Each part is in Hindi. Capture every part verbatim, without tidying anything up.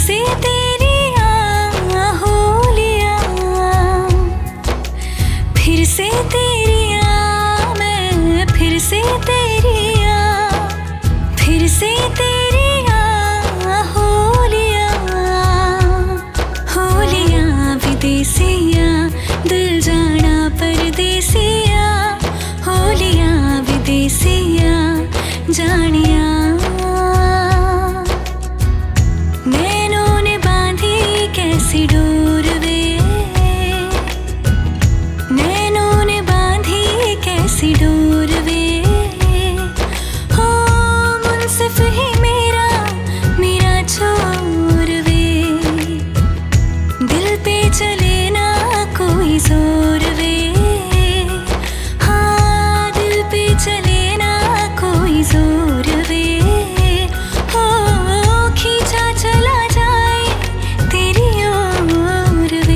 से तेरी आ होलियां, फिर से तेरी आ मैं, फिर से तेरी आ, फिर से तेरी आ होलियां, होलियां विदेसिया दिल जाना परदेसिया, होलियां विदेसिया जानिया। नैनों ने बांधी कैसी डोर वे, नैनों ने बांधी कैसी डोर वे, हो मुनसिफ ही मेरा मेरा छोर वे, दिल पे चले ना कोई जोर वे, हाँ दिल पे चले ना कोई जोर वे, हो खींचा चला जाए तेरी ओर वे।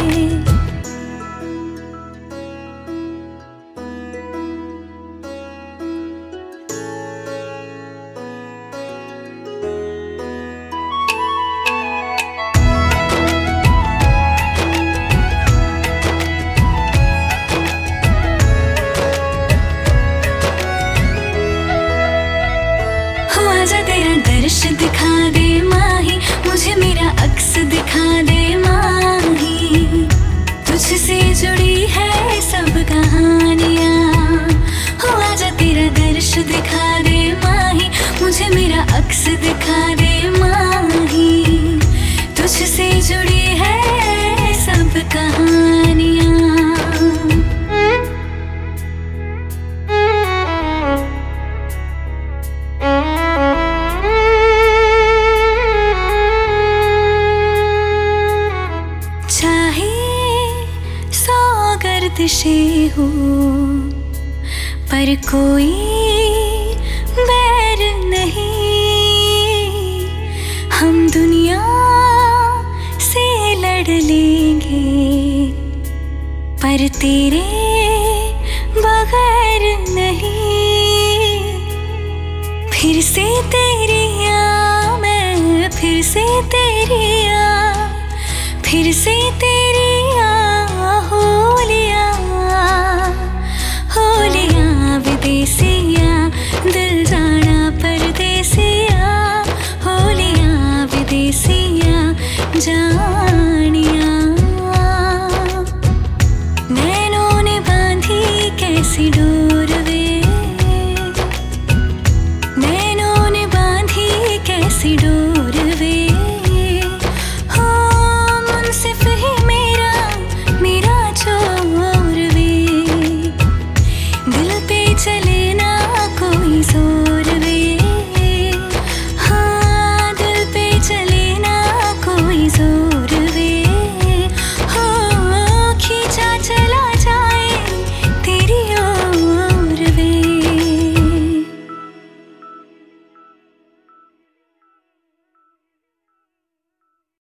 आजा तेरा दर्श दिखा दे माही, मुझे मेरा अक्स दिखा दे माही, तुझसे जुड़ी है सब कहानियाँ। हो आजा तेरा दर्श दिखा दे माही, मुझे मेरा अक्स दिखा दे माही, तुझसे जुड़ी है सब कहानियाँ। गर्दिशें हो पर कोई बैर नहीं, हम दुनिया से लड़ लेंगे पर तेरे बगैर नहीं। फिर से तेरी आ मैं, फिर से तेरी आ, फिर से तेरी आ होलियां, होलियां विदेसिया दिल जाना परदेसिया, होलियां विदेसिया जान।